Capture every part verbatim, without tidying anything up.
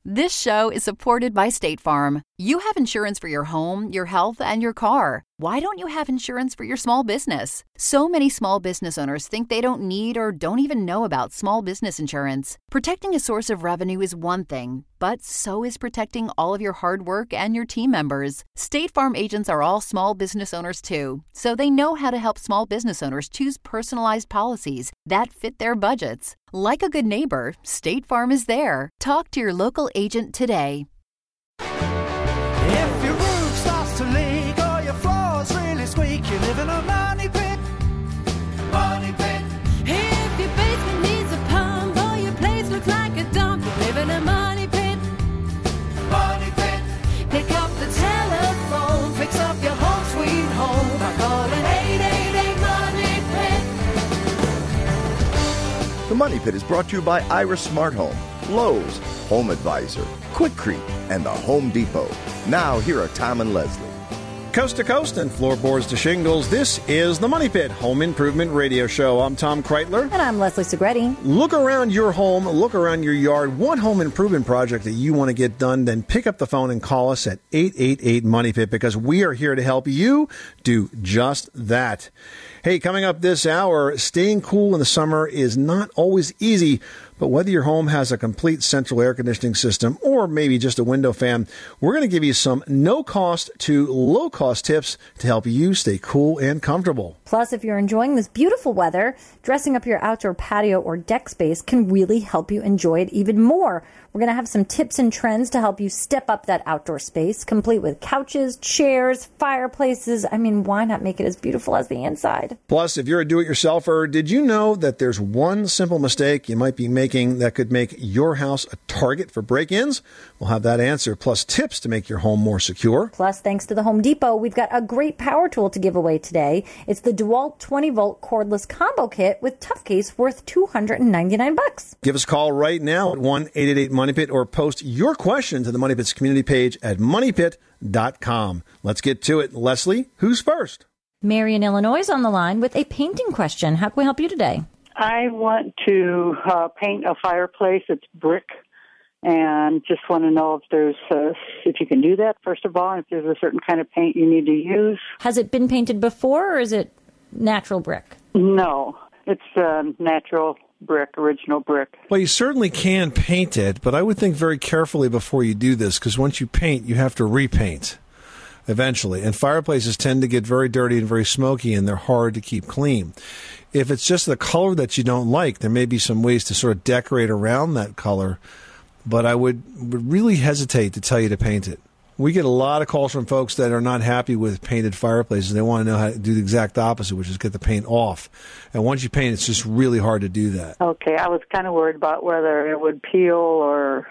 This show is supported by State Farm. You have insurance for your home, your health, and your car. Why don't you have insurance for your small business? So many small business owners think they don't need or don't even know about small business insurance. Protecting a source of revenue is one thing, but so is protecting all of your hard work and your team members. State Farm agents are all small business owners too, so they know how to help small business owners choose personalized policies that fit their budgets. Like a good neighbor, State Farm is there. Talk to your local agent today. If your roof starts to leak or your floor's really squeak, you live in a money pit. Money pit. If your basement needs a pump or your place looks like a dump, you live in a money pit. Money pit. Pick up the telephone, fix up your home sweet home by calling eight eight eight money pit. The Money Pit is brought to you by Ira Smart Home, Lowe's, Home Advisor, Quikrete, and the Home Depot. Now, here are Tom and Leslie. Coast to coast and floorboards to shingles, this is the Money Pit Home Improvement Radio Show. I'm Tom Kreitler. And I'm Leslie Segretti. Look around your home, look around your yard, what home improvement project that you want to get done, then pick up the phone and call us at eight eight eight money pit because we are here to help you do just that. Hey, coming up this hour, staying cool in the summer is not always easy, but whether your home has a complete central air conditioning system or maybe just a window fan, we're going to give you some no-cost to low-cost tips to help you stay cool and comfortable. Plus, if you're enjoying this beautiful weather, dressing up your outdoor patio or deck space can really help you enjoy it even more. We're going to have some tips and trends to help you step up that outdoor space, complete with couches, chairs, fireplaces. I mean, why not make it as beautiful as the inside? Plus, if you're a do-it-yourselfer, did you know that there's one simple mistake you might be making that could make your house a target for break-ins? We'll have that answer, plus tips to make your home more secure. Plus, thanks to the Home Depot, we've got a great power tool to give away today. It's the DeWalt twenty volt cordless combo kit with Tough Case worth two hundred ninety-nine bucks. Give us a call right now at one eight eight eight money pit or post your question to the Money Pit's community page at money pit dot com. Let's get to it. Leslie, who's first? Mary in Illinois is on the line with a painting question. How can we help you today? I want to uh, paint a fireplace. It's brick, and just want to know if there's uh, if you can do that, first of all, and if there's a certain kind of paint you need to use. Has it been painted before, or is it natural brick? No, it's uh, natural brick, original brick. Well, you certainly can paint it, but I would think very carefully before you do this, because once you paint, you have to repaint eventually. And fireplaces tend to get very dirty and very smoky, and they're hard to keep clean. If it's just the color that you don't like, there may be some ways to sort of decorate around that color, but I would, would really hesitate to tell you to paint it. We get a lot of calls from folks that are not happy with painted fireplaces. They want to know how to do the exact opposite, which is get the paint off. And once you paint, it's just really hard to do that. Okay, I was kind of worried about whether it would peel or,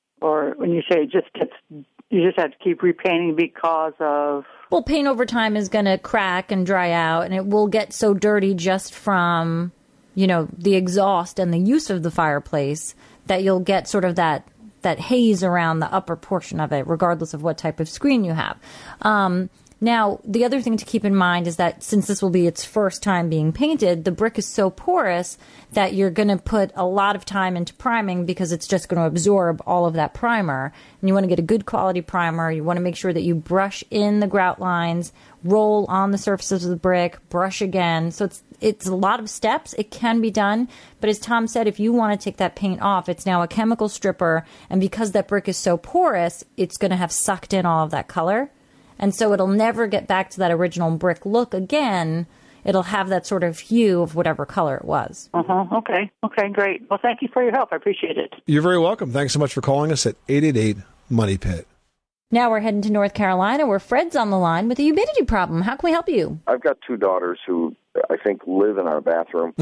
or when you say it just gets, you just have to keep repainting because of... Well, paint over time is going to crack and dry out, and it will get so dirty just from, you know, the exhaust and the use of the fireplace that you'll get sort of that that haze around the upper portion of it, regardless of what type of screen you have. Um, now, the other thing to keep in mind is that since this will be its first time being painted, the brick is so porous that you're going to put a lot of time into priming because it's just going to absorb all of that primer. And you want to get a good quality primer. You want to make sure that you brush in the grout lines, roll on the surfaces of the brick, brush again. So it's It's a lot of steps. It can be done. But as Tom said, if you want to take that paint off, it's now a chemical stripper. And because that brick is so porous, it's going to have sucked in all of that color. And so it'll never get back to that original brick look again. It'll have that sort of hue of whatever color it was. Uh-huh. Okay. Okay, great. Well, thank you for your help. I appreciate it. You're very welcome. Thanks so much for calling us at eight eight eight money pit. Now we're heading to North Carolina, where Fred's on the line with a humidity problem. How can we help you? I've got two daughters who I think live in our bathroom,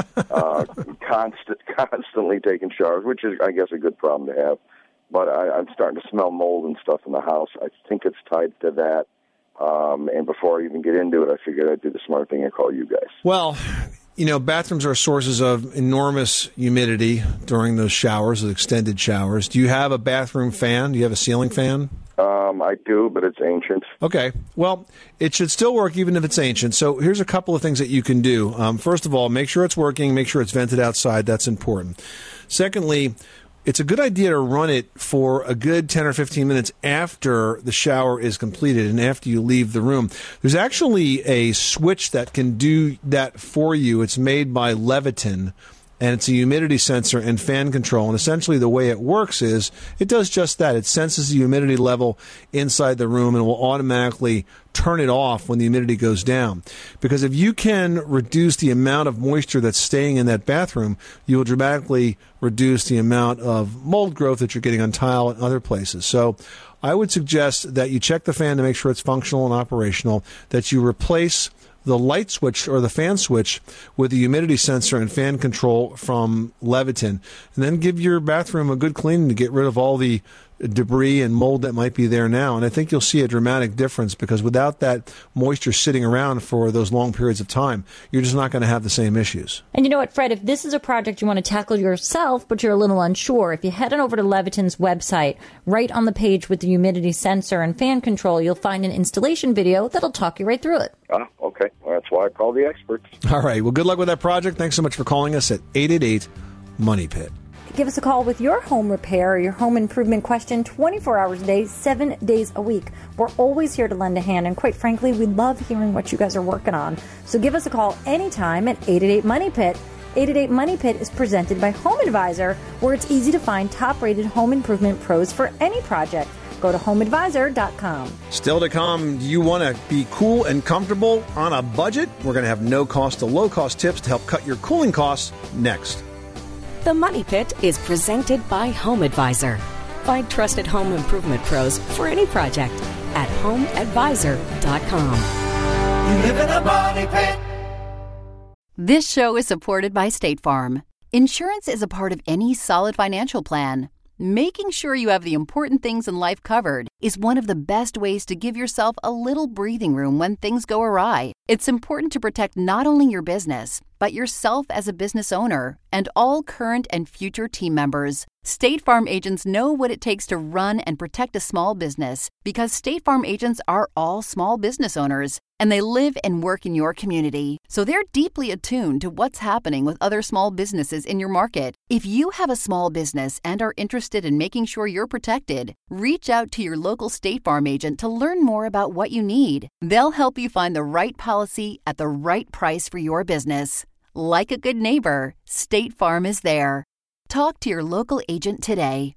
uh, constant, constantly taking showers, which is, I guess, a good problem to have. But I, I'm starting to smell mold and stuff in the house. I think it's tied to that. Um, and before I even get into it, I figured I'd do the smart thing and call you guys. Well, you know, bathrooms are sources of enormous humidity during those showers, those extended showers. Do you have a bathroom fan? Do you have a ceiling fan? Um, I do, but it's ancient. Okay. Well, it should still work even if it's ancient. So here's a couple of things that you can do. Um, first of all, make sure it's working. Make sure it's vented outside. That's important. Secondly, it's a good idea to run it for a good ten or fifteen minutes after the shower is completed and after you leave the room. There's actually a switch that can do that for you. It's made by Leviton, and it's a humidity sensor and fan control. And essentially the way it works is it does just that. It senses the humidity level inside the room and will automatically turn it off when the humidity goes down. Because if you can reduce the amount of moisture that's staying in that bathroom, you will dramatically reduce the amount of mold growth that you're getting on tile and other places. So I would suggest that you check the fan to make sure it's functional and operational, that you replace the light switch or the fan switch with the humidity sensor and fan control from Leviton, and then give your bathroom a good cleaning to get rid of all the debris and mold that might be there now. And I think you'll see a dramatic difference, because without that moisture sitting around for those long periods of time, you're just not going to have the same issues. And you know what, Fred, if this is a project you want to tackle yourself, but you're a little unsure, if you head on over to Leviton's website, right on the page with the humidity sensor and fan control, you'll find an installation video that'll talk you right through it. Ah, okay. Well, that's why I call the experts. All right. Well, good luck with that project. Thanks so much for calling us at eight eight eight, money pit. Give us a call with your home repair or your home improvement question twenty-four hours a day, seven days a week. We're always here to lend a hand, and quite frankly, we love hearing what you guys are working on. So give us a call anytime at eight eight eight, money pit. eight eight eight, money pit is presented by Home Advisor, where it's easy to find top-rated home improvement pros for any project. Go to home advisor dot com. Still to come, do you want to be cool and comfortable on a budget? We're going to have no-cost to low-cost tips to help cut your cooling costs next. The Money Pit is presented by Home Advisor. Find trusted home improvement pros for any project at home advisor dot com. You live in a money pit. This show is supported by State Farm. Insurance is a part of any solid financial plan. Making sure you have the important things in life covered is one of the best ways to give yourself a little breathing room when things go awry. It's important to protect not only your business, but yourself as a business owner and all current and future team members. State Farm agents know what it takes to run and protect a small business, because State Farm agents are all small business owners, and they live and work in your community. So they're deeply attuned to what's happening with other small businesses in your market. If you have a small business and are interested in making sure you're protected, reach out to your local State Farm agent to learn more about what you need. They'll help you find the right policy at the right price for your business. Like a good neighbor, State Farm is there. Talk to your local agent today.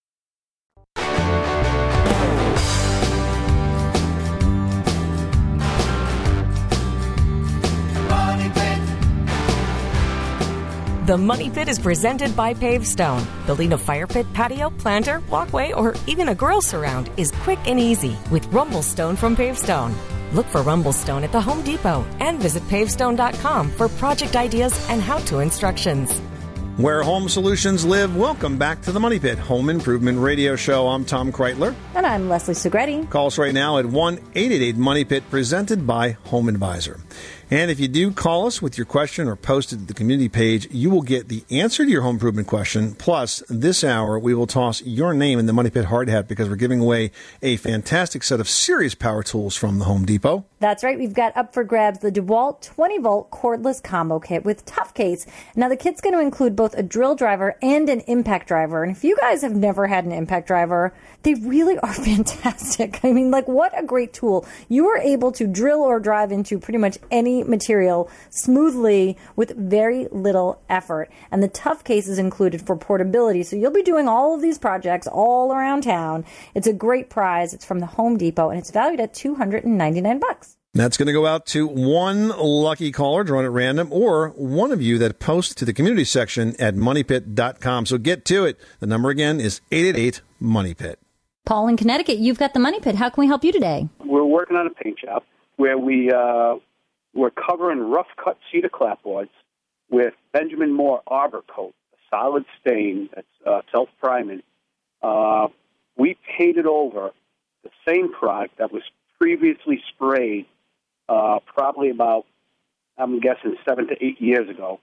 The Money Pit is presented by Pavestone. Building a fire pit, patio, planter, walkway, or even a grill surround is quick and easy with Rumblestone from Pavestone. Look for Rumblestone at the Home Depot and visit pavestone dot com for project ideas and how-to instructions. Where home solutions live, welcome back to the Money Pit Home Improvement Radio Show. I'm Tom Kreitler. And I'm Leslie Segretti. Call us right now at one eight eight eight, money pit, presented by Home Advisor. And if you do call us with your question or post it to the community page, you will get the answer to your home improvement question. Plus, this hour, we will toss your name in the Money Pit hard hat, because we're giving away a fantastic set of serious power tools from the Home Depot. That's right. We've got up for grabs the DeWalt twenty volt cordless combo kit with Tough Case. Now, the kit's going to include both a drill driver and an impact driver. And if you guys have never had an impact driver, they really are fantastic. I mean, like, what a great tool. You are able to drill or drive into pretty much any material smoothly with very little effort. And the Tough Case is included for portability. So you'll be doing all of these projects all around town. It's a great prize. It's from the Home Depot, and it's valued at two hundred ninety-nine bucks. That's going to go out to one lucky caller, drawn at random, or one of you that posts to the community section at money pit dot com. So get to it. The number again is eight eight eight, money pit. Paul in Connecticut, you've got the Money Pit. How can we help you today? We're working on a paint job where we, uh, we're covering rough-cut cedar clapboards with Benjamin Moore Arbor Coat, a solid stain that's uh, self-priming. Uh, we painted over the same product that was previously sprayed uh, probably about, I'm guessing, seven to eight years ago.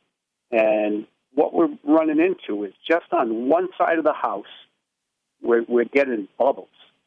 And what we're running into is just on one side of the house, we're, we're getting bubbles,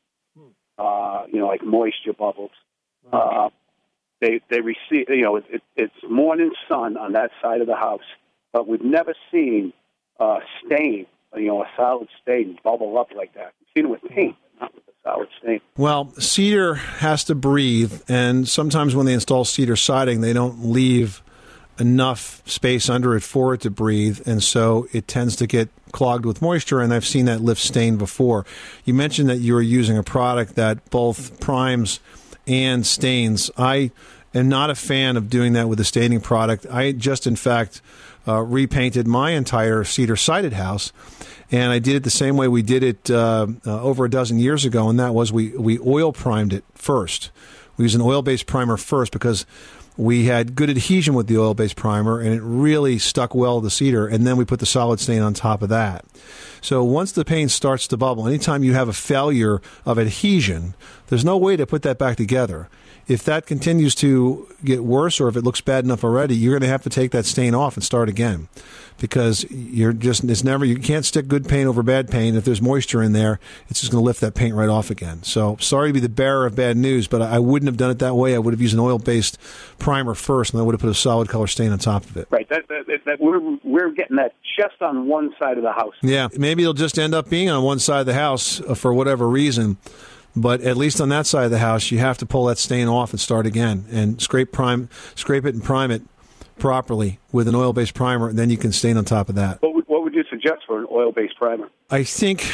uh, you know, like moisture bubbles. Uh, they they receive, you know, it, it, it's morning sun on that side of the house, but we've never seen uh, stain you know, a solid stain bubble up like that. I've seen it with paint, but not with a solid stain. Well, cedar has to breathe, and sometimes when they install cedar siding, they don't leave enough space under it for it to breathe, and so it tends to get clogged with moisture, and I've seen that lift stain before. You mentioned that you were using a product that both primes and stains. I am not a fan of doing that with a staining product. I just, in fact, uh, repainted my entire cedar-sided house, and I did it the same way we did it uh, uh, over a dozen years ago, and that was we, we oil primed it first. We used an oil-based primer first because we had good adhesion with the oil-based primer, and it really stuck well to the cedar, and then we put the solid stain on top of that. So once the paint starts to bubble, anytime you have a failure of adhesion, there's no way to put that back together. If that continues to get worse, or if it looks bad enough already, you're going to have to take that stain off and start again, because you're just it's never you can't stick good paint over bad paint. If there's moisture in there, it's just going to lift that paint right off again. So sorry to be the bearer of bad news, but I wouldn't have done it that way. I would have used an oil-based primer first, and I would have put a solid color stain on top of it. Right. That, that, that we're we're getting that just on one side of the house. Yeah, maybe it'll just end up being on one side of the house for whatever reason. But at least on that side of the house, you have to pull that stain off and start again, and scrape prime, scrape it and prime it properly with an oil-based primer, and then you can stain on top of that. What would, what would you suggest for an oil-based primer? I think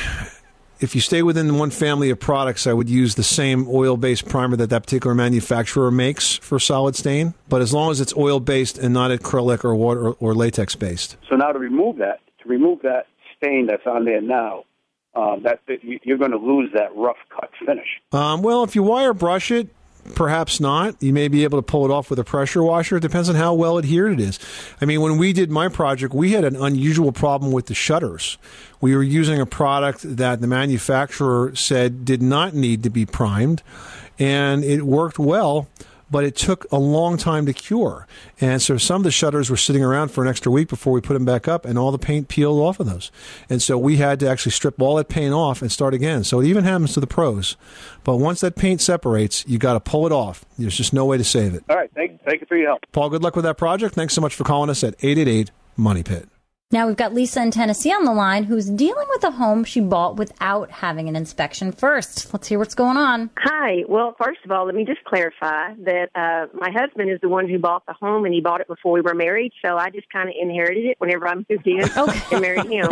if you stay within one family of products, I would use the same oil-based primer that that particular manufacturer makes for solid stain, but as long as it's oil-based and not acrylic or water or latex-based. So now to remove that, to remove that stain that's on there now, Um, that, that you, you're going to lose that rough cut finish. Um, well, if you wire brush it, perhaps not. You may be able to pull it off with a pressure washer. It depends on how well adhered it is. I mean, when we did my project, we had an unusual problem with the shutters. We were using a product that the manufacturer said did not need to be primed, and it worked well, but it took a long time to cure. And so some of the shutters were sitting around for an extra week before we put them back up, and all the paint peeled off of those. And so we had to actually strip all that paint off and start again. So it even happens to the pros. But once that paint separates, you got to pull it off. There's just no way to save it. All right. Thank, thank you for your help. Paul, good luck with that project. Thanks so much for calling us at eight eight eight, MONEY PIT. Now we've got Lisa in Tennessee on the line who's dealing with a home she bought without having an inspection first. Let's hear what's going on. Hi. Well, first of all, let me just clarify that uh, my husband is the one who bought the home, and he bought it before we were married, so I just kind of inherited it whenever I moved in okay. and married him.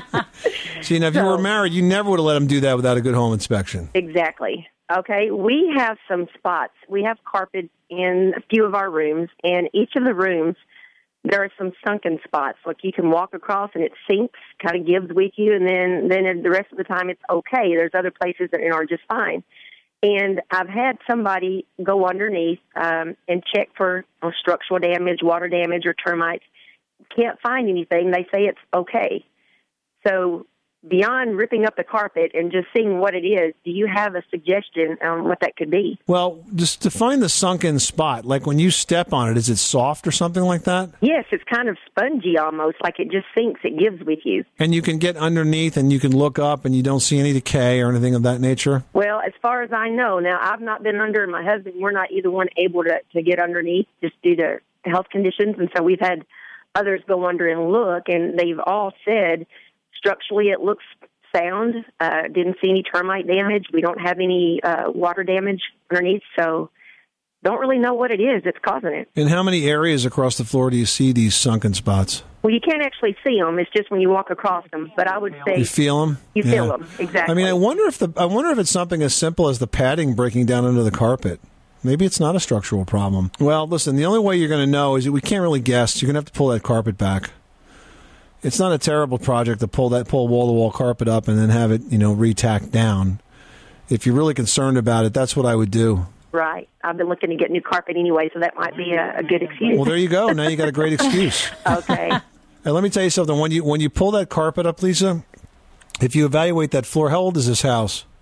See, now if so, you were married, you never would have let him do that without a good home inspection. Exactly. Okay. We have some spots. We have carpet in a few of our rooms, and each of the rooms, there are some sunken spots. Like you can walk across and it sinks, kind of gives with you, and then, then the rest of the time it's okay. There's other places that are just fine. And I've had somebody go underneath um, and check for uh, structural damage, water damage, or termites. Can't find anything. They say it's okay. So beyond ripping up the carpet and just seeing what it is, do you have a suggestion on what that could be? Well, just to find the sunken spot, like when you step on it, is it soft or something like that? Yes, it's kind of spongy almost, like it just sinks, it gives with you. And you can get underneath and you can look up and you don't see any decay or anything of that nature? Well, as far as I know, now I've not been under, and my husband, we're not either one able to, to get underneath just due to health conditions, and so we've had others go under and look, and they've all said structurally, it looks sound. Uh, didn't see any termite damage. We don't have any uh, water damage underneath, so don't really know what it is that's causing it. In how many areas across the floor do you see these sunken spots? Well, you can't actually see them. It's just when you walk across them. But I would say you feel them. You yeah. feel them exactly. I mean, I wonder if the I wonder if it's something as simple as the padding breaking down under the carpet. Maybe it's not a structural problem. Well, listen, the only way you're going to know is that we can't really guess. You're going to have to pull that carpet back. It's not a terrible project to pull that pull wall-to-wall carpet up and then have it, you know, re-tacked down. If you're really concerned about it, that's what I would do. Right. I've been looking to get new carpet anyway, so that might be a, a good excuse. Well, there you go. Now you got a great excuse. Okay. And let me tell you something. When you when you pull that carpet up, Lisa, if you evaluate that floor, how old is this house?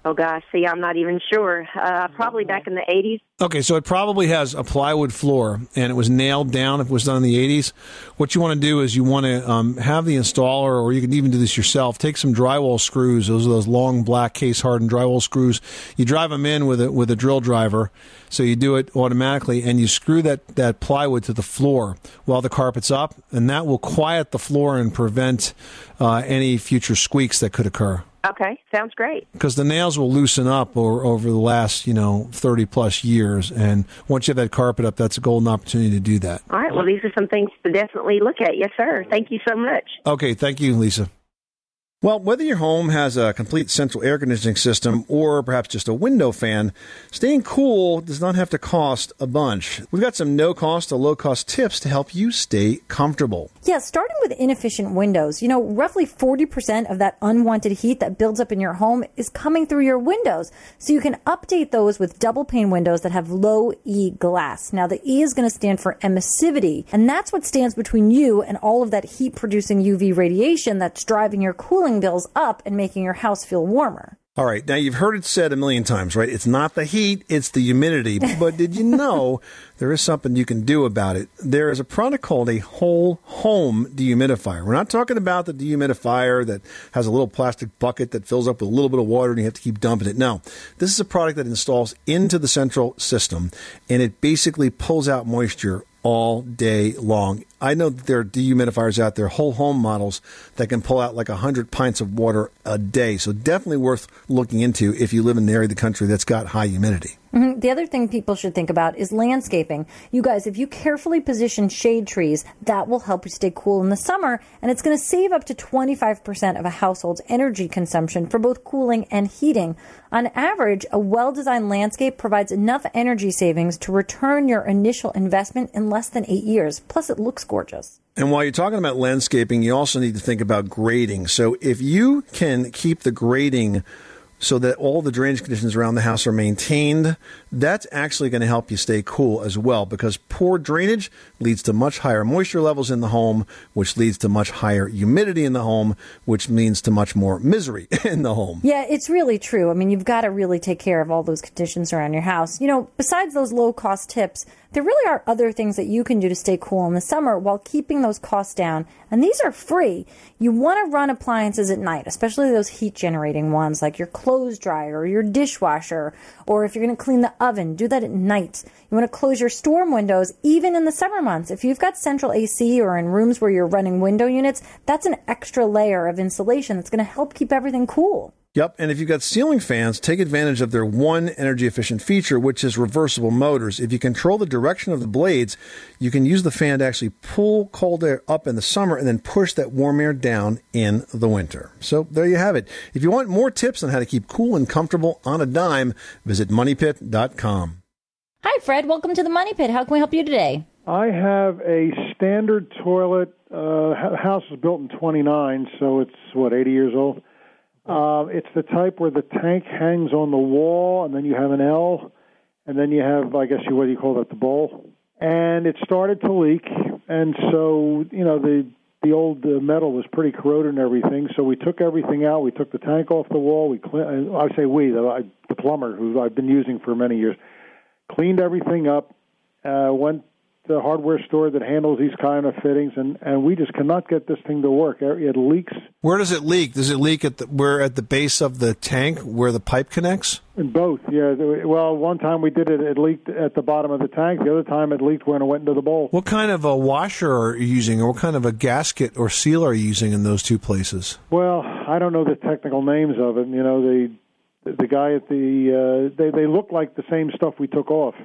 Oh, gosh. See, I'm not even sure. Uh, probably back in the eighties. Okay, so it probably has a plywood floor, and it was nailed down if it was done in the eighties. What you want to do is you want to um, have the installer, or you can even do this yourself, take some drywall screws. Those are those long black case-hardened drywall screws. You drive them in with a, with a drill driver, so you do it automatically, and you screw that, that plywood to the floor while the carpet's up, and that will quiet the floor and prevent uh, any future squeaks that could occur. Okay, sounds great. Because the nails will loosen up over, over the last, you know, thirty plus years. And once you have that carpet up, that's a golden opportunity to do that. All right, well, these are some things to definitely look at. Yes, sir. Thank you so much. Okay, thank you, Lisa. Well, whether your home has a complete central air conditioning system or perhaps just a window fan, staying cool does not have to cost a bunch. We've got some no-cost to low-cost tips to help you stay comfortable. Yeah, starting with inefficient windows. You know, roughly forty percent of that unwanted heat that builds up in your home is coming through your windows. So you can update those with double pane windows that have low E glass. Now, the E is going to stand for emissivity, and that's what stands between you and all of that heat-producing U V radiation that's driving your cooling bills up and making your house feel warmer. All right, now you've heard it said a million times, right? It's not the heat, it's the humidity. But did you know there is something you can do about it? There is a product called a whole home dehumidifier. We're not talking about the dehumidifier that has a little plastic bucket that fills up with a little bit of water and you have to keep dumping it. No, this is a product that installs into the central system, and it basically pulls out moisture all day long. I know that there are dehumidifiers out there, whole home models, that can pull out like one hundred pints of water a day. So definitely worth looking into if you live in an area of the country that's got high humidity. Mm-hmm. The other thing people should think about is landscaping. You guys, if you carefully position shade trees, that will help you stay cool in the summer, and it's going to save up to twenty-five percent of a household's energy consumption for both cooling and heating. On average, a well-designed landscape provides enough energy savings to return your initial investment in less than eight years. Plus, it looks gorgeous. And while you're talking about landscaping, you also need to think about grading. So if you can keep the grading so that all the drainage conditions around the house are maintained, that's actually going to help you stay cool as well, because poor drainage leads to much higher moisture levels in the home, which leads to much higher humidity in the home, which means to much more misery in the home. Yeah, it's really true. I mean, you've got to really take care of all those conditions around your house. You know, besides those low-cost tips, there really are other things that you can do to stay cool in the summer while keeping those costs down, and these are free. You want to run appliances at night, especially those heat-generating ones like your clothes dryer or your dishwasher, or if you're going to clean the oven, do that at night. You want to close your storm windows even in the summer months. If you've got central A C or in rooms where you're running window units, that's an extra layer of insulation that's going to help keep everything cool. Yep, and if you've got ceiling fans, take advantage of their one energy-efficient feature, which is reversible motors. If you control the direction of the blades, you can use the fan to actually pull cold air up in the summer and then push that warm air down in the winter. So there you have it. If you want more tips on how to keep cool and comfortable on a dime, visit money pit dot com. Hi, Fred. Welcome to the Money Pit. How can we help you today? I have a standard toilet. Uh, house was built in twenty-nine, so it's, what, eighty years old? Uh, it's the type where the tank hangs on the wall, and then you have an L, and then you have, I guess, you what do you call that, the bowl? And it started to leak, and so, you know, the the old uh, metal was pretty corroded and everything, so we took everything out. We took the tank off the wall. We clean, I say we, the, the plumber, who I've been using for many years, cleaned everything up, uh, went the hardware store that handles these kind of fittings, and, and we just cannot get this thing to work. It leaks. Where does it leak? Does it leak at the, where at the base of the tank where the pipe connects? In both, yeah. Well, one time we did it, it leaked at the bottom of the tank. The other time it leaked when it went into the bowl. What kind of a washer are you using, or what kind of a gasket or seal are you using in those two places? Well, I don't know the technical names of it. You know, the the guy at the, uh, they, they look like the same stuff we took off.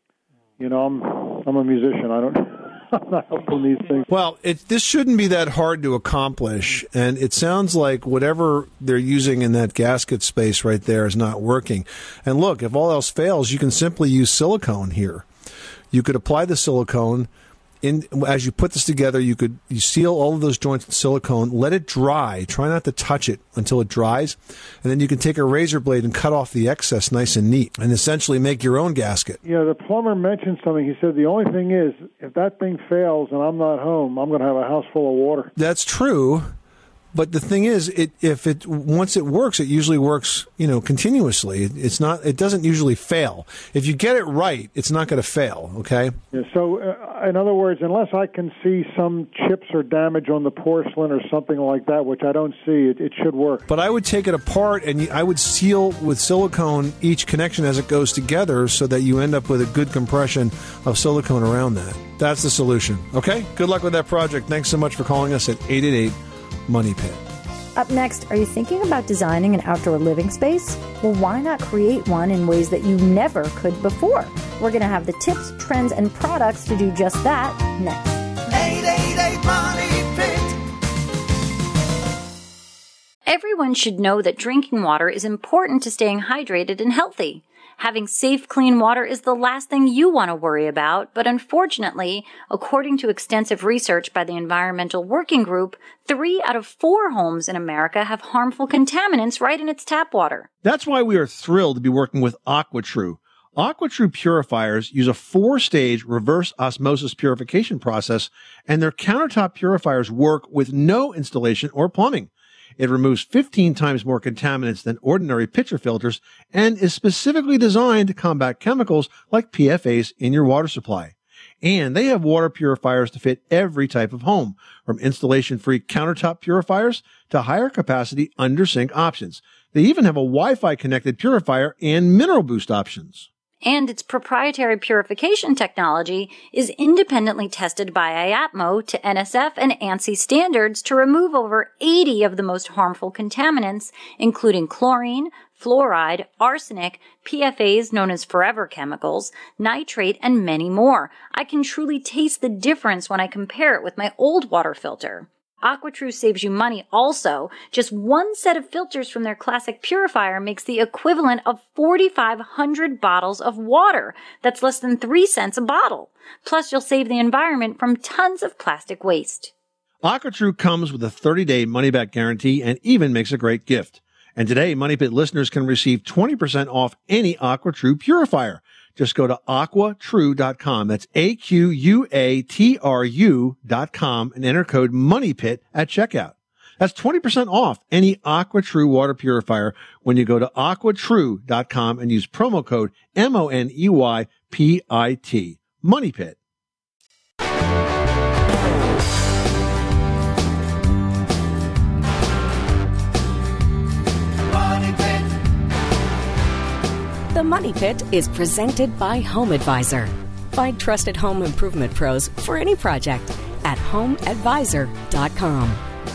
You know, I'm I'm a musician. I don't, I'm not helping these things. Well, it, this shouldn't be that hard to accomplish, and it sounds like whatever they're using in that gasket space right there is not working. And look, if all else fails, you can simply use silicone here. You could apply the silicone. In, as you put this together, you could you seal all of those joints with silicone, let it dry. Try not to touch it until it dries. And then you can take a razor blade and cut off the excess nice and neat and essentially make your own gasket. Yeah, the plumber mentioned something. He said the only thing is, if that thing fails and I'm not home, I'm going to have a house full of water. That's true. But the thing is, it if it once it works, it usually works, you know, continuously. It, it's not. It doesn't usually fail. If you get it right, it's not going to fail. Okay. Yeah, so, uh, in other words, unless I can see some chips or damage on the porcelain or something like that, which I don't see, it, it should work. But I would take it apart and you, I would seal with silicone each connection as it goes together, so that you end up with a good compression of silicone around that. That's the solution. Okay. Good luck with that project. Thanks so much for calling us at eight eight eight Money Pit. Up next, are you thinking about designing an outdoor living space? Well, why not create one in ways that you never could before? We're going to have the tips, trends, and products to do just that next. eight eight eight Money Pit. Everyone should know that drinking water is important to staying hydrated and healthy. Having safe, clean water is the last thing you want to worry about, but unfortunately, according to extensive research by the Environmental Working Group, three out of four homes in America have harmful contaminants right in its tap water. That's why we are thrilled to be working with AquaTrue. AquaTrue purifiers use a four-stage reverse osmosis purification process, and their countertop purifiers work with no installation or plumbing. It removes fifteen times more contaminants than ordinary pitcher filters and is specifically designed to combat chemicals like P F As in your water supply. And they have water purifiers to fit every type of home, from installation-free countertop purifiers to higher capacity under-sink options. They even have a Wi-Fi connected purifier and mineral boost options. And its proprietary purification technology is independently tested by I A T M O to N S F and ANSI standards to remove over eighty of the most harmful contaminants, including chlorine, fluoride, arsenic, P F As known as forever chemicals, nitrate, and many more. I can truly taste the difference when I compare it with my old water filter. AquaTrue saves you money also. Just one set of filters from their classic purifier makes the equivalent of forty-five hundred bottles of water. That's less than three cents a bottle. Plus, you'll save the environment from tons of plastic waste. AquaTrue comes with a thirty-day money-back guarantee and even makes a great gift. And today, Money Pit listeners can receive twenty percent off any AquaTrue purifier. Just go to aqua true dot com. That's A Q U A T R U dot com and enter code MONEYPIT at checkout. That's twenty percent off any AquaTrue water purifier when you go to aqua true dot com and use promo code M O N E Y P I T. Money Pit. The Money Pit is presented by Home Advisor. Find trusted home improvement pros for any project at home advisor dot com.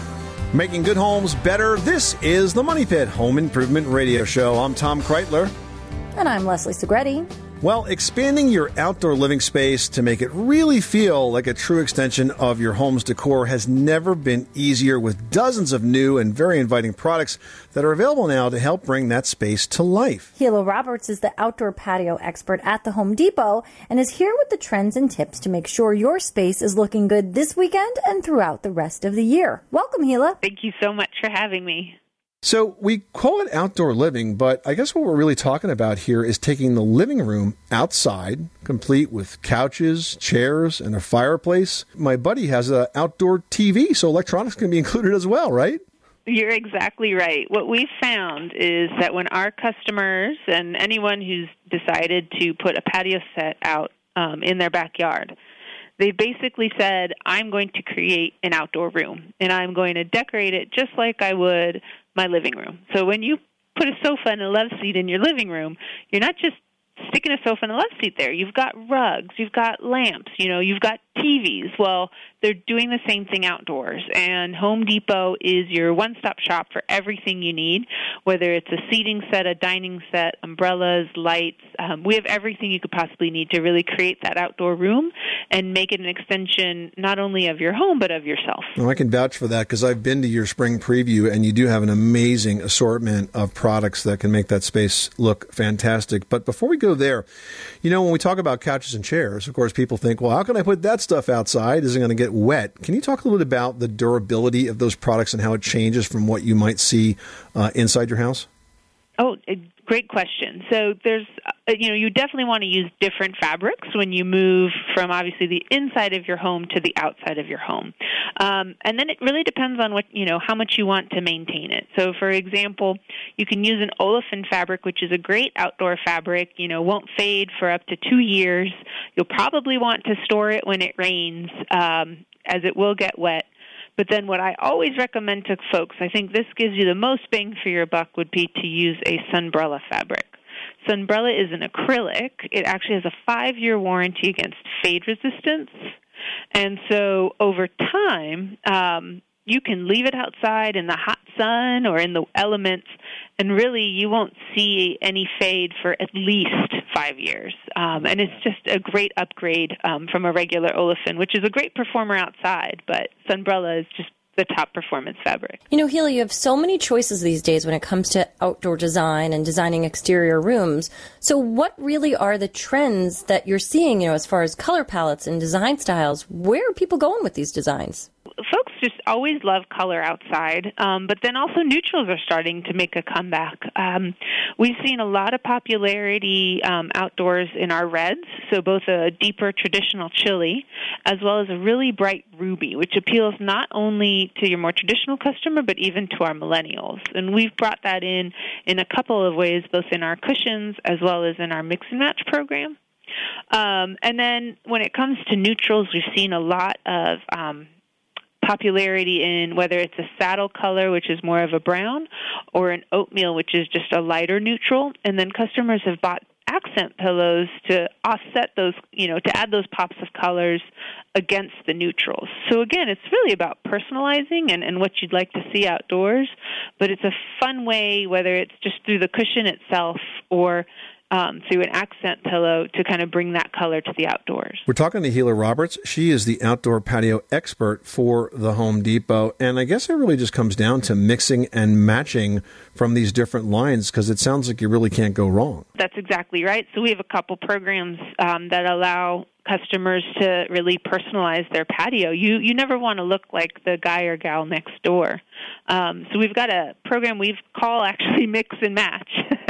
Making good homes better. This is the Money Pit Home Improvement Radio Show. I'm Tom Kreitler. And I'm Leslie Segretti. Well, expanding your outdoor living space to make it really feel like a true extension of your home's decor has never been easier, with dozens of new and very inviting products that are available now to help bring that space to life. Hila Roberts is the outdoor patio expert at the Home Depot and is here with the trends and tips to make sure your space is looking good this weekend and throughout the rest of the year. Welcome, Hila. Thank you so much for having me. So we call it outdoor living, but I guess what we're really talking about here is taking the living room outside, complete with couches, chairs, and a fireplace. My buddy has an outdoor T V, so electronics can be included as well, right? You're exactly right. What we've found is that when our customers and anyone who's decided to put a patio set out um, in their backyard, they basically said, I'm going to create an outdoor room, and I'm going to decorate it just like I would my living room. So when you put a sofa and a love seat in your living room, you're not just sticking a sofa and a love seat there. You've got rugs, you've got lamps, you know, you've got T Vs. Well, they're doing the same thing outdoors, and Home Depot is your one-stop shop for everything you need, whether it's a seating set, a dining set, umbrellas, lights. Um, we have everything you could possibly need to really create that outdoor room and make it an extension not only of your home but of yourself. Well, I can vouch for that because I've been to your spring preview, and you do have an amazing assortment of products that can make that space look fantastic. But before we go there, you know, when we talk about couches and chairs, of course, people think, well, how can I put that stuff outside? Is it going to get wet? Can you talk a little bit about the durability of those products and how it changes from what you might see uh, inside your house? Oh, a great question. So there's, uh, you know, you definitely want to use different fabrics when you move from obviously the inside of your home to the outside of your home. Um, and then it really depends on what, you know, how much you want to maintain it. So for example, you can use an olefin fabric, which is a great outdoor fabric, you know, won't fade for up to two years. You'll probably want to store it when it rains, um, as it will get wet. But then what I always recommend to folks, I think this gives you the most bang for your buck, would be to use a Sunbrella fabric. Sunbrella is an acrylic. It actually has a five-year warranty against fade resistance. And so over time, um, you can leave it outside in the hot sun or in the elements, and really you won't see any fade for at least five years. Um, and it's just a great upgrade um, from a regular olefin, which is a great performer outside, but Sunbrella is just the top performance fabric. You know, Healy, you have so many choices these days when it comes to outdoor design and designing exterior rooms. So what really are the trends that you're seeing, you know, as far as color palettes and design styles? Where are people going with these designs? Folks just always love color outside, um, but then also neutrals are starting to make a comeback. Um, we've seen a lot of popularity um, outdoors in our reds, so both a deeper traditional chili as well as a really bright ruby, which appeals not only to your more traditional customer but even to our millennials. And we've brought that in in a couple of ways, both in our cushions as well as in our mix and match program. Um, and then when it comes to neutrals, we've seen a lot of um, popularity in whether it's a saddle color, which is more of a brown, or an oatmeal, which is just a lighter neutral. And then customers have bought accent pillows to offset those, you know, to add those pops of colors against the neutrals. So again, it's really about personalizing and, and what you'd like to see outdoors, but it's a fun way, whether it's just through the cushion itself or Um, through an accent pillow, to kind of bring that color to the outdoors. We're talking to Gila Roberts. She is the outdoor patio expert for the Home Depot. And I guess it really just comes down to mixing and matching from these different lines, because it sounds like you really can't go wrong. That's exactly right. So we have a couple programs um, that allow customers to really personalize their patio. You you never want to look like the guy or gal next door. Um, so we've got a program we call actually Mix and Match.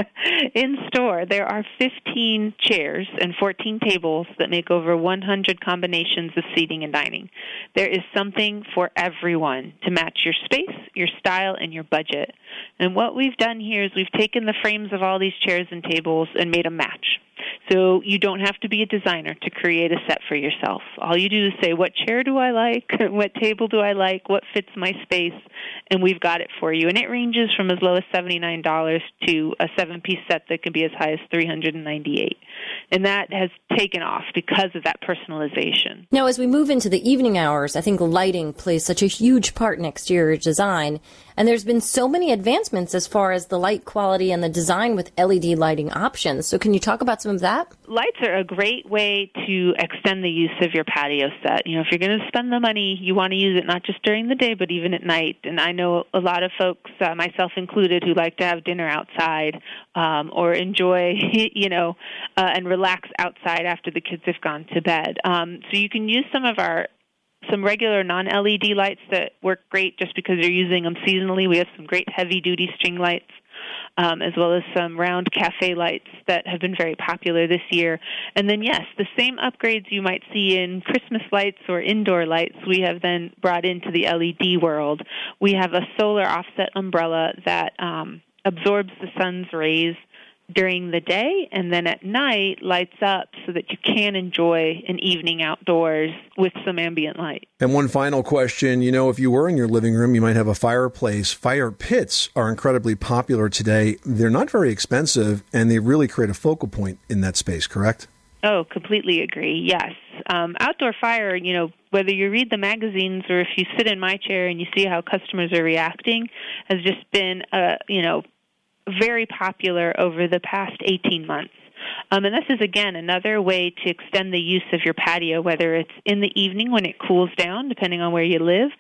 In store, there are fifteen chairs and fourteen tables that make over one hundred combinations of seating and dining. There is something for everyone to match your space, your style, and your budget. And what we've done here is we've taken the frames of all these chairs and tables and made a match. So you don't have to be a designer to create a set for yourself. All you do is say, what chair do I like? What table do I like? What fits my space? And we've got it for you. And it ranges from as low as seventy-nine dollars to a seven-piece set that can be as high as three hundred ninety-eight dollars. And that has taken off because of that personalization. Now, as we move into the evening hours, I think lighting plays such a huge part in exterior design. And there's been so many advancements as far as the light quality and the design with L E D lighting options. So can you talk about some of that? Lights are a great way to extend the use of your patio set. You know, if you're going to spend the money, you want to use it not just during the day, but even at night. And I know a lot of folks, uh, myself included, who like to have dinner outside um, or enjoy, you know, uh, and relax outside after the kids have gone to bed. Um, so you can use some of our some regular non-L E D lights that work great just because you're using them seasonally. We have some great heavy-duty string lights, um, as well as some round cafe lights that have been very popular this year. And then, yes, the same upgrades you might see in Christmas lights or indoor lights, we have then brought into the L E D world. We have a solar offset umbrella that um, absorbs the sun's rays during the day, and then at night lights up so that you can enjoy an evening outdoors with some ambient light. And one final question, you know, if you were in your living room, you might have a fireplace. Fire pits are incredibly popular today. They're not very expensive, and they really create a focal point in that space, correct? Oh, completely agree, yes. Um, outdoor fire, you know, whether you read the magazines or if you sit in my chair and you see how customers are reacting, has just been, uh, you know, very popular over the past eighteen months. Um, and this is, again, another way to extend the use of your patio, whether it's in the evening when it cools down, depending on where you live,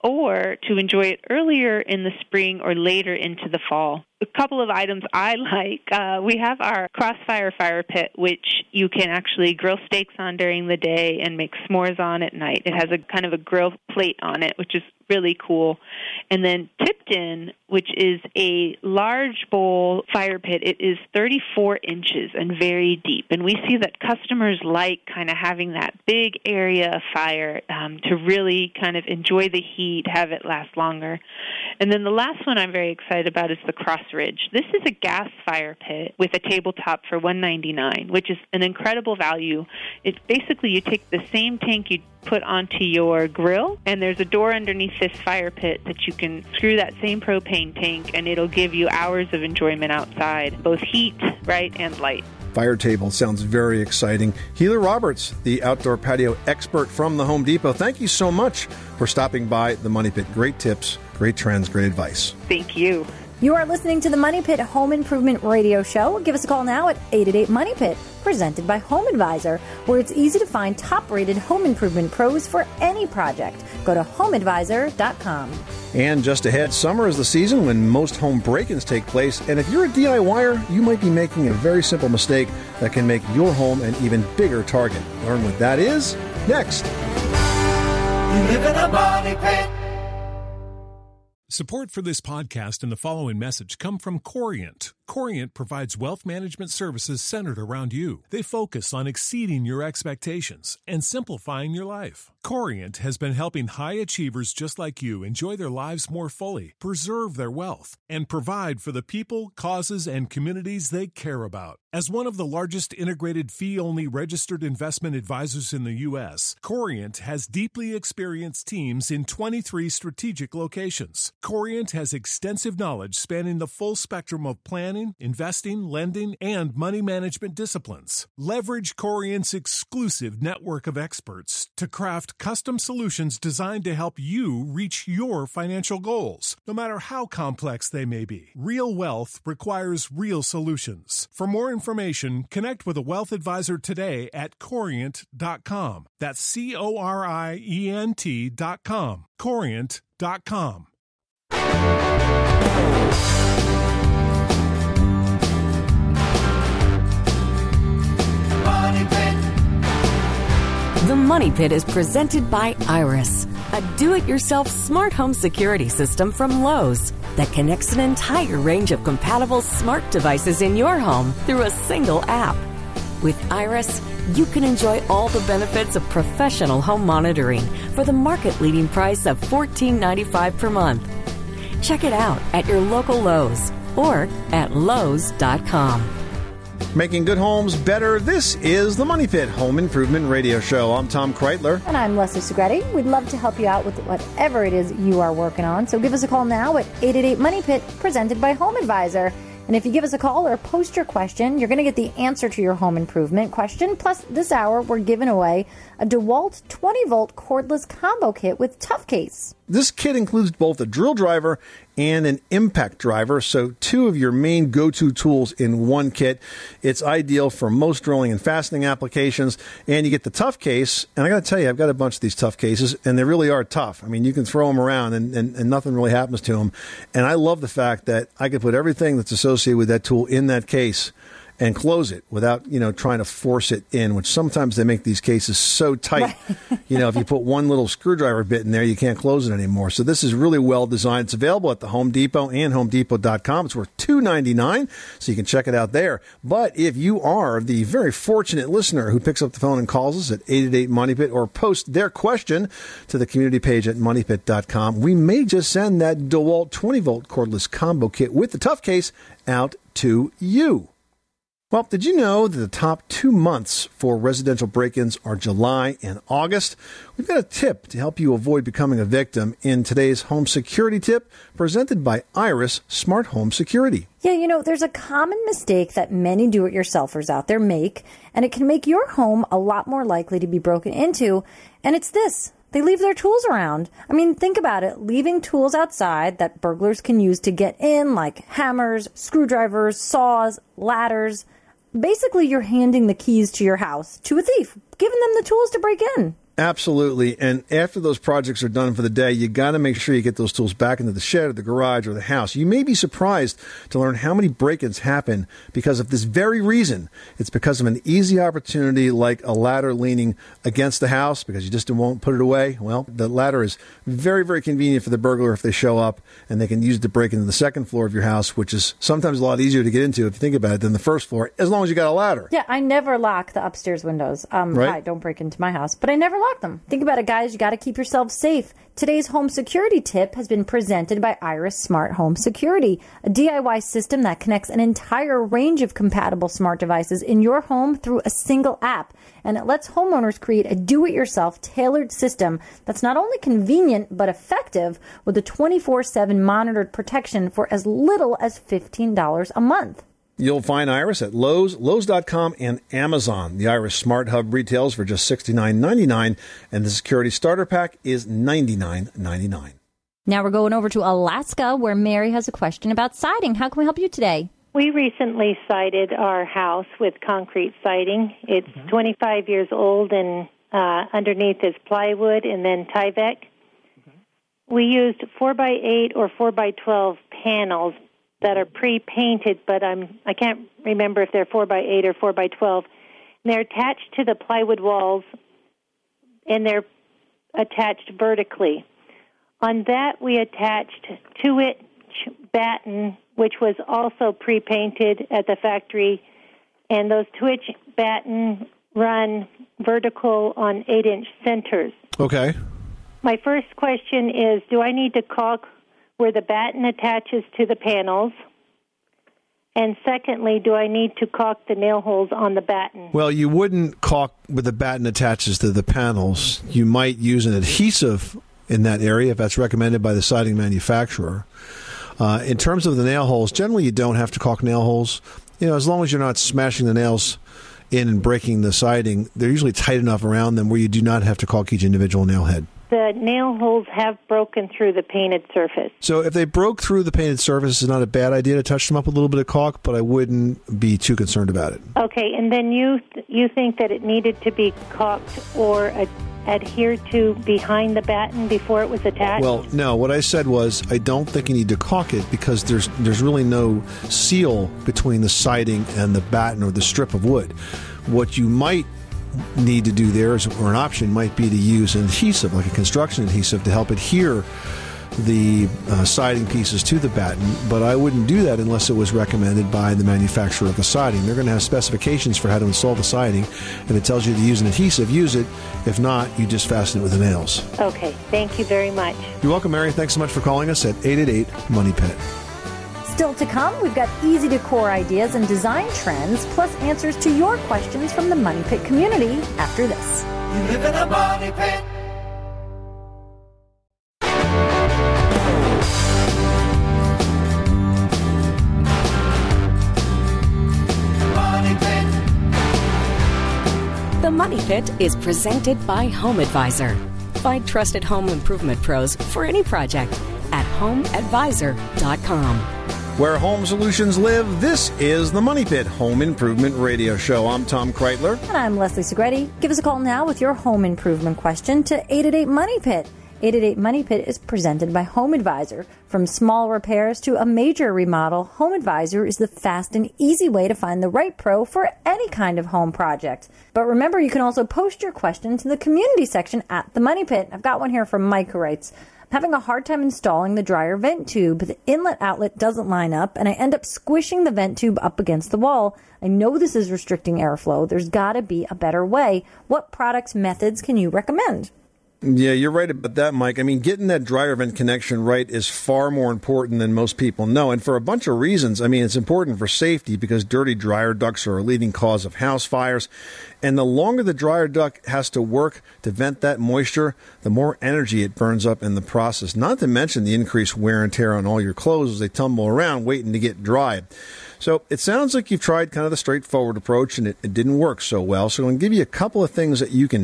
or to enjoy it earlier in the spring or later into the fall. A couple of items I like. Uh, we have our Crossfire fire pit, which you can actually grill steaks on during the day and make s'mores on at night. It has a kind of a grill plate on it, which is really cool. And then Tipton, which is a large bowl fire pit. It is thirty-four inches and very deep. And we see that customers like kind of having that big area of fire um, to really kind of enjoy the heat, have it last longer. And then the last one I'm very excited about is the Cross Ridge. This is a gas fire pit with a tabletop for one hundred ninety-nine dollars, which is an incredible value. It's basically you take the same tank you put onto your grill, and there's a door underneath this fire pit that you can screw that same propane tank, and it'll give you hours of enjoyment outside, both heat, right, and light. Fire table sounds very exciting. Healer Roberts, the outdoor patio expert from the Home Depot, thank you so much for stopping by the Money Pit. Great tips, great trends, great advice. Thank you. You are listening to the Money Pit Home Improvement Radio Show. Give us a call now at eight eight eight, MONEY PIT, presented by Home Advisor, where it's easy to find top-rated home improvement pros for any project. Go to home advisor dot com. And just ahead, summer is the season when most home break-ins take place, and if you're a DIYer, you might be making a very simple mistake that can make your home an even bigger target. Learn what that is next. You live in a money pit. Support for this podcast and the following message come from Corient. Corient provides wealth management services centered around you. They focus on exceeding your expectations and simplifying your life. Corient has been helping high achievers just like you enjoy their lives more fully, preserve their wealth, and provide for the people, causes, and communities they care about. As one of the largest integrated fee-only registered investment advisors in the U S, Corient has deeply experienced teams in twenty-three strategic locations. Corient has extensive knowledge spanning the full spectrum of planning, investing, lending, and money management disciplines. Leverage Corient's exclusive network of experts to craft custom solutions designed to help you reach your financial goals, no matter how complex they may be. Real wealth requires real solutions. For more information, connect with a wealth advisor today at corient dot com. That's C O R I E N T dot com. corient dot com. The Money Pit is presented by Iris, a do-it-yourself smart home security system from Lowe's that connects an entire range of compatible smart devices in your home through a single app. With Iris, you can enjoy all the benefits of professional home monitoring for the market-leading price of fourteen ninety-five per month. Check it out at your local Lowe's or at lowes dot com. Making good homes better. This is the Money Pit Home Improvement Radio Show. I'm Tom Kreitler. And I'm Leslie Segretti. We'd love to help you out with whatever it is you are working on. So give us a call now at eight eight eight, MONEY PIT, presented by Home Advisor. And if you give us a call or post your question, you're going to get the answer to your home improvement question. Plus, this hour, we're giving away a DeWalt twenty volt cordless combo kit with Tough Case. This kit includes both a drill driver and an impact driver, so two of your main go-to tools in one kit. It's ideal for most drilling and fastening applications, and you get the Tough Case. And I got to tell you, I've got a bunch of these Tough Cases, and they really are tough. I mean, you can throw them around, and, and, and nothing really happens to them. And I love the fact that I can put everything that's associated with that tool in that case and close it without, you know, trying to force it in, which sometimes they make these cases so tight. You know, if you put one little screwdriver bit in there, you can't close it anymore. So this is really well designed. It's available at the Home Depot and home depot dot com. It's worth two ninety-nine, so you can check it out there. But if you are the very fortunate listener who picks up the phone and calls us at eight eight eight, MONEY PIT or post their question to the community page at money pit dot com, we may just send that DeWalt twenty volt cordless combo kit with the Tough Case out to you. Well, did you know that the top two months for residential break-ins are July and August? We've got a tip to help you avoid becoming a victim in today's home security tip presented by Iris Smart Home Security. Yeah, you know, there's a common mistake that many do-it-yourselfers out there make, and it can make your home a lot more likely to be broken into, and it's this. They leave their tools around. I mean, think about it. Leaving tools outside that burglars can use to get in, like hammers, screwdrivers, saws, ladders. Basically, you're handing the keys to your house to a thief, giving them the tools to break in. Absolutely. And after those projects are done for the day, you got to make sure you get those tools back into the shed or the garage or the house. You may be surprised to learn how many break-ins happen because of this very reason. It's because of an easy opportunity like a ladder leaning against the house because you just won't put it away. Well, the ladder is very, very convenient for the burglar if they show up, and they can use it to break into the second floor of your house, which is sometimes a lot easier to get into if you think about it than the first floor, as long as you got a ladder. Yeah, I never lock the upstairs windows. Um, Right. I don't break into my house, but I never lock them. Think about it, guys. You got to keep yourself safe. Today's home security tip has been presented by Iris Smart Home Security, a D I Y system that connects an entire range of compatible smart devices in your home through a single app. And it lets homeowners create a do-it-yourself tailored system that's not only convenient but effective with a twenty-four seven monitored protection for as little as fifteen dollars a month. You'll find Iris at Lowe's, Lowe's dot com, and Amazon. The Iris Smart Hub retails for just sixty-nine ninety-nine, and the Security Starter Pack is ninety-nine ninety-nine. Now we're going over to Alaska, where Mary has a question about siding. How can we help you today? We recently sided our house with concrete siding. It's mm-hmm. twenty-five years old, and uh, underneath is plywood and then Tyvek. Okay. We used four by eight or four by twelve panels that are pre-painted, but I'm, I can't remember if they're four by eight or four by twelve. And they're attached to the plywood walls, and they're attached vertically. On that, we attached two-inch batten, which was also pre-painted at the factory, and those two-inch batten run vertical on eight-inch centers. Okay. My first question is, do I need to caulk where the batten attaches to the panels? And secondly, do I need to caulk the nail holes on the batten? Well, you wouldn't caulk where the batten attaches to the panels. You might use an adhesive in that area if that's recommended by the siding manufacturer. Uh, in terms of the nail holes, generally you don't have to caulk nail holes. You know, as long as you're not smashing the nails in and breaking the siding, they're usually tight enough around them where you do not have to caulk each individual nail head. The nail holes have broken through the painted surface. So if they broke through the painted surface, it's not a bad idea to touch them up with a little bit of caulk, but I wouldn't be too concerned about it. Okay, and then you th- you think that it needed to be caulked or ad- adhered to behind the batten before it was attached? Well, no. What I said was I don't think you need to caulk it because there's there's really no seal between the siding and the batten or the strip of wood. What you might need to do there is, or an option might be to use an adhesive, like a construction adhesive, to help adhere the uh, siding pieces to the batten, but I wouldn't do that unless it was recommended by the manufacturer of the siding. They're going to have specifications for how to install the siding, and it tells you to use an adhesive. Use it. If not, you just fasten it with the nails. Okay. Thank you very much. You're welcome, Mary. Thanks so much for calling us at eight eight eight, money pit. Still to come, we've got easy decor ideas and design trends, plus answers to your questions from the Money Pit community after this. You live in a money pit. Money Pit. The Money Pit is presented by Home Advisor. Find trusted home improvement pros for any project at home advisor dot com. Where home solutions live, this is the Money Pit Home Improvement Radio Show. I'm Tom Kreitler. And I'm Leslie Segretti. Give us a call now with your home improvement question to eight eight eight, money pit. eight eight eight, money pit is presented by Home Advisor. From small repairs to a major remodel, Home Advisor is the fast and easy way to find the right pro for any kind of home project. But remember, you can also post your questions in the community section at the Money Pit. I've got one here from Mike who writes, having a hard time installing the dryer vent tube. The inlet outlet doesn't line up, and I end up squishing the vent tube up against the wall. I know this is restricting airflow. There's got to be a better way. What products, methods can you recommend? Yeah, you're right about that, Mike. I mean, getting that dryer vent connection right is far more important than most people know, and for a bunch of reasons. I mean, it's important for safety because dirty dryer ducts are a leading cause of house fires, and the longer the dryer duct has to work to vent that moisture, the more energy it burns up in the process, not to mention the increased wear and tear on all your clothes as they tumble around waiting to get dried. So it sounds like you've tried kind of the straightforward approach and it, it didn't work so well. So I'm going to give you a couple of things that you can check.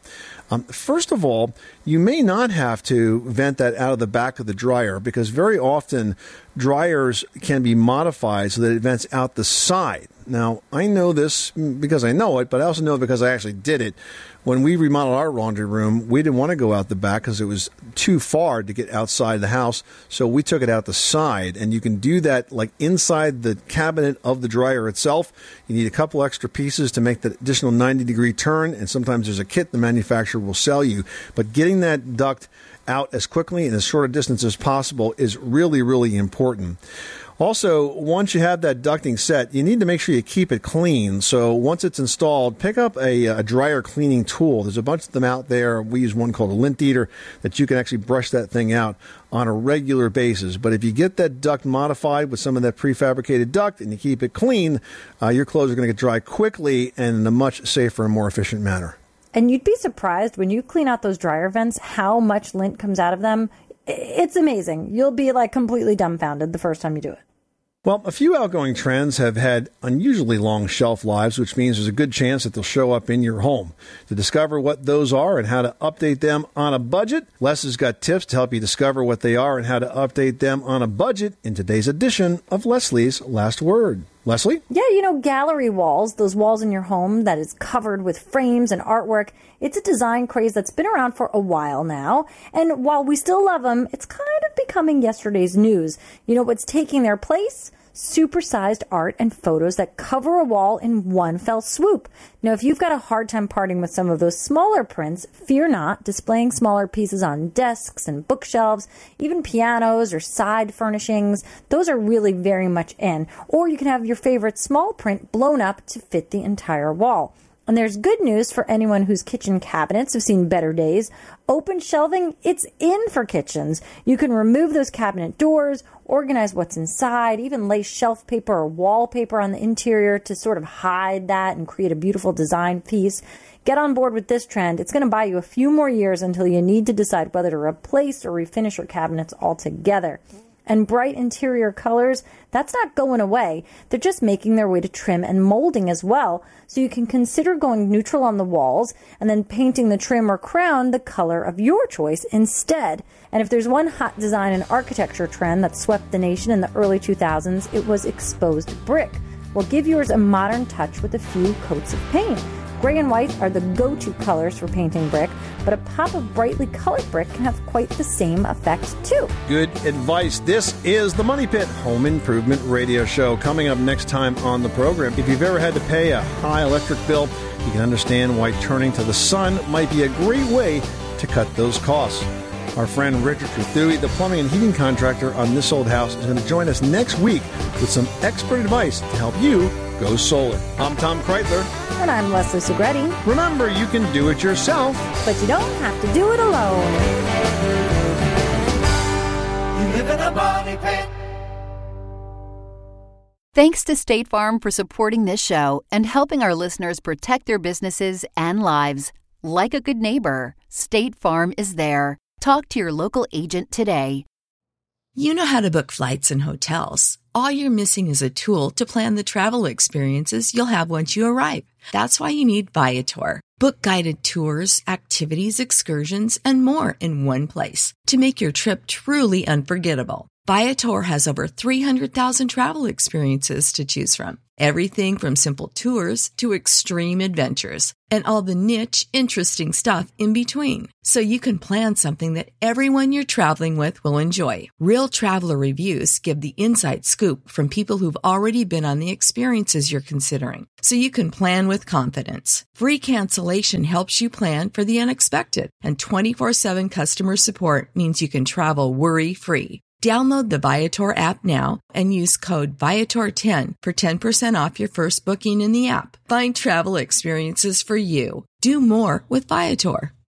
Um, first of all, you may not have to vent that out of the back of the dryer because very often dryers can be modified so that it vents out the side. Now, I know this because I know it, but I also know it because I actually did it. When we remodeled our laundry room, we didn't want to go out the back because it was too far to get outside the house, so we took it out the side. And you can do that like inside the cabinet of the dryer itself. You need a couple extra pieces to make the additional ninety degree turn, and sometimes there's a kit the manufacturer will sell you. But getting that duct out as quickly and as short a distance as possible is really, really important. Also, once you have that ducting set, you need to make sure you keep it clean. So once it's installed, pick up a, a dryer cleaning tool. There's a bunch of them out there. We use one called a lint eater that you can actually brush that thing out on a regular basis. But if you get that duct modified with some of that prefabricated duct and you keep it clean, uh, your clothes are going to get dry quickly and in a much safer and more efficient manner. And you'd be surprised when you clean out those dryer vents how much lint comes out of them. It's amazing. You'll be like completely dumbfounded the first time you do it. Well, a few outgoing trends have had unusually long shelf lives, which means there's a good chance that they'll show up in your home. To discover what those are and how to update them on a budget, Les has got tips to help you discover what they are and how to update them on a budget in today's edition of Leslie's Last Word. Leslie? Yeah, you know, gallery walls, those walls in your home that is covered with frames and artwork, it's a design craze that's been around for a while now. And while we still love them, it's kind of becoming yesterday's news. You know what's taking their place? Supersized art and photos that cover a wall in one fell swoop. Now, if you've got a hard time parting with some of those smaller prints, fear not. Displaying smaller pieces on desks and bookshelves, even pianos or side furnishings, those are really very much in. Or you can have your favorite small print blown up to fit the entire wall. And there's good news for anyone whose kitchen cabinets have seen better days. Open shelving, it's in for kitchens. You can remove those cabinet doors, organize what's inside, even lay shelf paper or wallpaper on the interior to sort of hide that and create a beautiful design piece. Get on board with this trend. It's going to buy you a few more years until you need to decide whether to replace or refinish your cabinets altogether. And bright interior colors, that's not going away. They're just making their way to trim and molding as well. So you can consider going neutral on the walls and then painting the trim or crown the color of your choice instead. And if there's one hot design and architecture trend that swept the nation in the early two thousands, it was exposed brick. Well, give yours a modern touch with a few coats of paint. Gray and white are the go-to colors for painting brick, but a pop of brightly colored brick can have quite the same effect too. Good advice. This is the Money Pit Home Improvement Radio Show. Coming up next time on the program, if you've ever had to pay a high electric bill, you can understand why turning to the sun might be a great way to cut those costs. Our friend Richard Truthui, the plumbing and heating contractor on This Old House, is going to join us next week with some expert advice to help you go solar. I'm Tom Kreitler. And I'm Leslie Segretti. Remember, you can do it yourself, but you don't have to do it alone. You live in a money pit. Thanks to State Farm for supporting this show and helping our listeners protect their businesses and lives. Like a good neighbor, State Farm is there. Talk to your local agent today. You know how to book flights and hotels. All you're missing is a tool to plan the travel experiences you'll have once you arrive. That's why you need Viator. Book guided tours, activities, excursions, and more in one place to make your trip truly unforgettable. Viator has over three hundred thousand travel experiences to choose from. Everything from simple tours to extreme adventures and all the niche, interesting stuff in between. So you can plan something that everyone you're traveling with will enjoy. Real traveler reviews give the inside scoop from people who've already been on the experiences you're considering. So you can plan with confidence. Free cancellation helps you plan for the unexpected. And twenty-four seven customer support means you can travel worry-free. Download the Viator app now and use code Viator ten for ten percent off your first booking in the app. Find travel experiences for you. Do more with Viator.